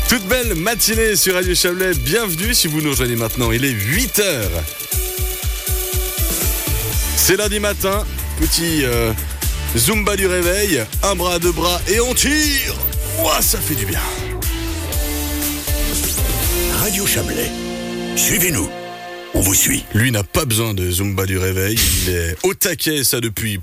Toute belle matinée sur Radio Chablais, bienvenue si vous nous rejoignez maintenant, il est 8h. C'est lundi matin, petit Zumba du réveil, un bras, deux bras et on tire. Ouah, ça fait du bien. Radio Chablais, suivez-nous, on vous suit. Lui n'a pas besoin de Zumba du réveil, il est au taquet ça depuis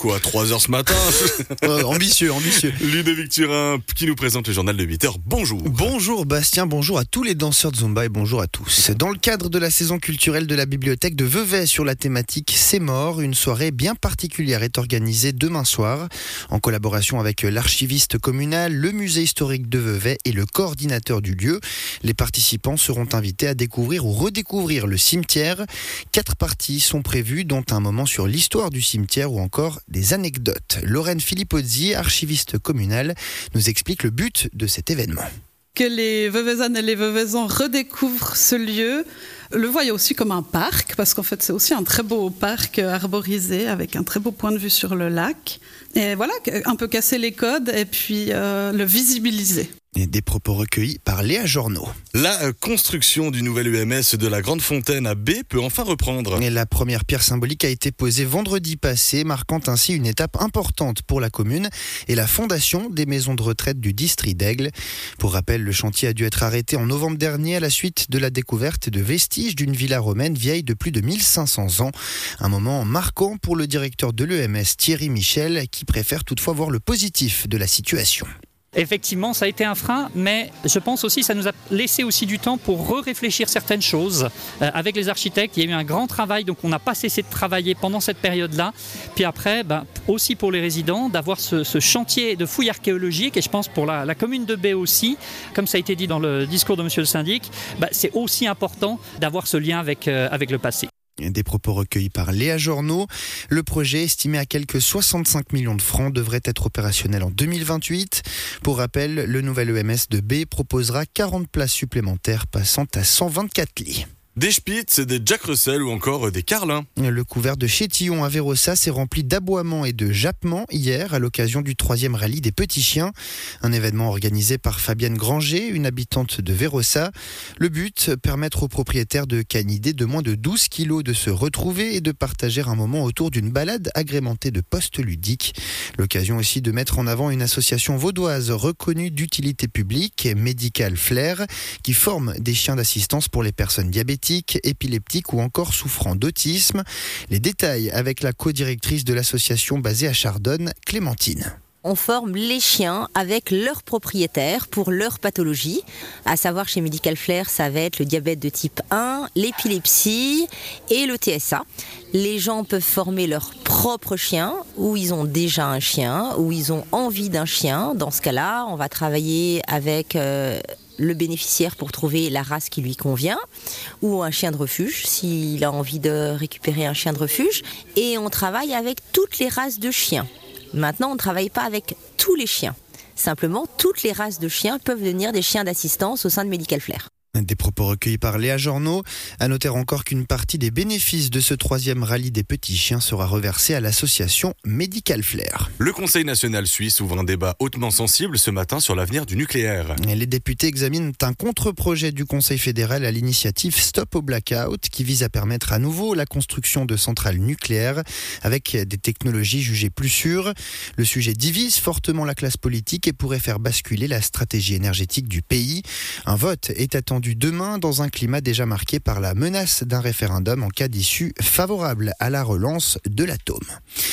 3h ce matin. Ambitieux. Ludovic Turin qui nous présente le journal de 8h. Bonjour. Bonjour Bastien, bonjour à tous les danseurs de Zumba et bonjour à tous. Dans le cadre de la saison culturelle de la bibliothèque de Vevey sur la thématique C'est mort, une soirée bien particulière est organisée demain soir en collaboration avec l'archiviste communal, le musée historique de Vevey et le coordinateur du lieu. Les participants seront invités à découvrir ou redécouvrir le cimetière. 4 parties sont prévues, dont un moment sur l'histoire du cimetière ou encore des anecdotes. Lorraine Filippozzi, archiviste communale, nous explique le but de cet événement. Que les Veveysannes et les Veveysans redécouvrent ce lieu, le voient aussi comme un parc, parce qu'en fait c'est aussi un très beau parc arborisé avec un très beau point de vue sur le lac. Et voilà, un peu casser les codes et puis le visibiliser. Et des propos recueillis par Léa Journeau. La construction du nouvel UMS de la Grande Fontaine à B peut enfin reprendre. Et la première pierre symbolique a été posée vendredi passé, marquant ainsi une étape importante pour la commune et la fondation des maisons de retraite du district d'Aigle. Pour rappel, le chantier a dû être arrêté en novembre dernier à la suite de la découverte de vestiges d'une villa romaine vieille de plus de 1500 ans. Un moment marquant pour le directeur de l'EMS, Thierry Michel, qui préfère toutefois voir le positif de la situation. Effectivement, ça a été un frein, mais je pense aussi que ça nous a laissé aussi du temps pour réfléchir certaines choses. Avec les architectes, il y a eu un grand travail, donc on n'a pas cessé de travailler pendant cette période-là. Puis après, aussi pour les résidents, d'avoir ce chantier de fouilles archéologiques, et je pense pour la commune de Bay aussi, comme ça a été dit dans le discours de monsieur le syndic, c'est aussi important d'avoir ce lien avec le passé. Des propos recueillis par Léa Journeau. Le projet, estimé à quelques 65 millions de francs, devrait être opérationnel en 2028. Pour rappel, le nouvel EMS de B proposera 40 places supplémentaires, passant à 124 lits. Des Spitz, des Jack Russell ou encore des Carlins. Le couvert de Chétillon à Vérossa s'est rempli d'aboiements et de jappements hier à l'occasion du 3e rallye des petits chiens. Un événement organisé par Fabienne Granger, une habitante de Vérossa. Le but, permettre aux propriétaires de canidés de moins de 12 kilos de se retrouver et de partager un moment autour d'une balade agrémentée de postes ludiques. L'occasion aussi de mettre en avant une association vaudoise reconnue d'utilité publique, Medical Flair, qui forme des chiens d'assistance pour les personnes diabétiques, épileptiques ou encore souffrant d'autisme. Les détails avec la co-directrice de l'association basée à Chardonne, Clémentine. On forme les chiens avec leurs propriétaires pour leur pathologie. À savoir, chez Medical Flair, ça va être le diabète de type 1, l'épilepsie et le TSA. Les gens peuvent former leur propre chien, ou ils ont déjà un chien, ou ils ont envie d'un chien. Dans ce cas-là, on va travailler avec le bénéficiaire pour trouver la race qui lui convient, ou un chien de refuge, s'il a envie de récupérer un chien de refuge. Et on travaille avec toutes les races de chiens. Maintenant, on ne travaille pas avec tous les chiens. Simplement, toutes les races de chiens peuvent devenir des chiens d'assistance au sein de Medical Flair. Des propos recueillis par Léa Journeau. À noter encore qu'une partie des bénéfices de ce 3e rallye des petits chiens sera reversée à l'association Medical Flair. Le Conseil national suisse ouvre un débat hautement sensible ce matin sur l'avenir du nucléaire. Les députés examinent un contre-projet du Conseil fédéral à l'initiative Stop au Blackout qui vise à permettre à nouveau la construction de centrales nucléaires avec des technologies jugées plus sûres. Le sujet divise fortement la classe politique et pourrait faire basculer la stratégie énergétique du pays. Un vote est attendu demain dans un climat déjà marqué par la menace d'un référendum en cas d'issue favorable à la relance de l'atome.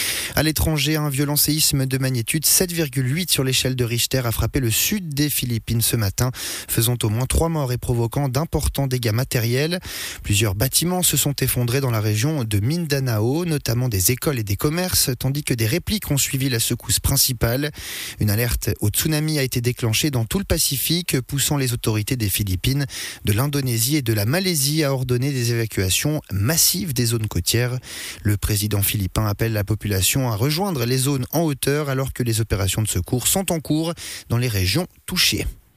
À l'étranger, un violent séisme de magnitude 7,8 sur l'échelle de Richter a frappé le sud des Philippines ce matin, faisant au moins 3 morts et provoquant d'importants dégâts matériels. Plusieurs bâtiments se sont effondrés dans la région de Mindanao, notamment des écoles et des commerces, tandis que des répliques ont suivi la secousse principale. Une alerte au tsunami a été déclenchée dans tout le Pacifique, poussant les autorités des Philippines, de l'Indonésie et de la Malaisie à ordonner des évacuations massives des zones côtières. Le président philippin appelle la population à rejoindre les zones en hauteur alors que les opérations de secours sont en cours dans les régions touchées.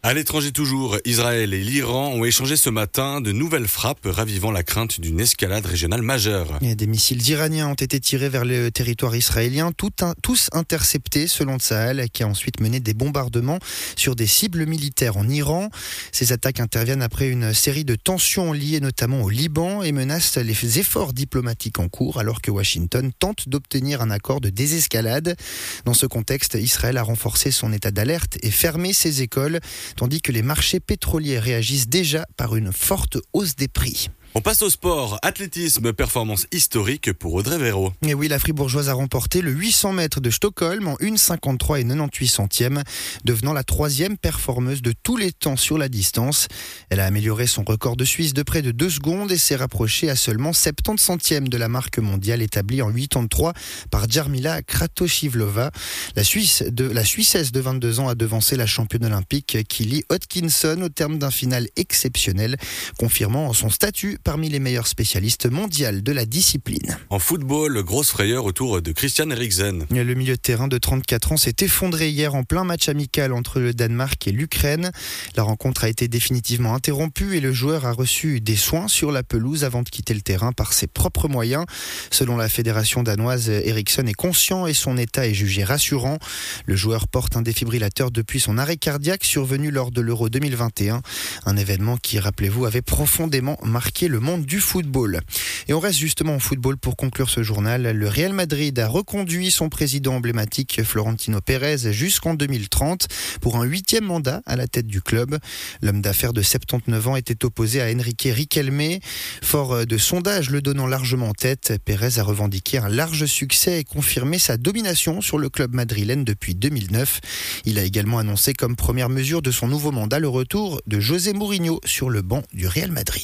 À l'étranger toujours, Israël et l'Iran ont échangé ce matin de nouvelles frappes, ravivant la crainte d'une escalade régionale majeure. Et des missiles iraniens ont été tirés vers le territoire israélien, tous interceptés selon Tsahal, qui a ensuite mené des bombardements sur des cibles militaires en Iran. Ces attaques interviennent après une série de tensions liées notamment au Liban et menacent les efforts diplomatiques en cours, alors que Washington tente d'obtenir un accord de désescalade. Dans ce contexte, Israël a renforcé son état d'alerte et fermé ses écoles, tandis que les marchés pétroliers réagissent déjà par une forte hausse des prix. On passe au sport. Athlétisme, performance historique pour Audrey Véro. Et oui, la Fribourgeoise a remporté le 800 mètres de Stockholm en 1,53 et 98 centièmes, devenant la 3e performeuse de tous les temps sur la distance. Elle a amélioré son record de Suisse de près de 2 secondes et s'est rapprochée à seulement 70 centièmes de la marque mondiale établie en 83 par Jarmila Kratochvilova. La Suissesse de 22 ans a devancé la championne olympique Kylie Hodkinson au terme d'un final exceptionnel, confirmant son statut parmi les meilleurs spécialistes mondiaux de la discipline. En football, grosse frayeur autour de Christian Eriksen. Le milieu de terrain de 34 ans s'est effondré hier en plein match amical entre le Danemark et l'Ukraine. La rencontre a été définitivement interrompue et le joueur a reçu des soins sur la pelouse avant de quitter le terrain par ses propres moyens. Selon la fédération danoise, Eriksen est conscient et son état est jugé rassurant. Le joueur porte un défibrillateur depuis son arrêt cardiaque survenu lors de l'Euro 2021. Un événement qui, rappelez-vous, avait profondément marqué le monde du football. Et on reste justement au football pour conclure ce journal. Le Real Madrid a reconduit son président emblématique Florentino Pérez jusqu'en 2030 pour un 8e mandat à la tête du club. L'homme d'affaires de 79 ans était opposé à Enrique Riquelme. Fort de sondages le donnant largement en tête, Pérez a revendiqué un large succès et confirmé sa domination sur le club madrilène depuis 2009. Il a également annoncé comme première mesure de son nouveau mandat le retour de José Mourinho sur le banc du Real Madrid.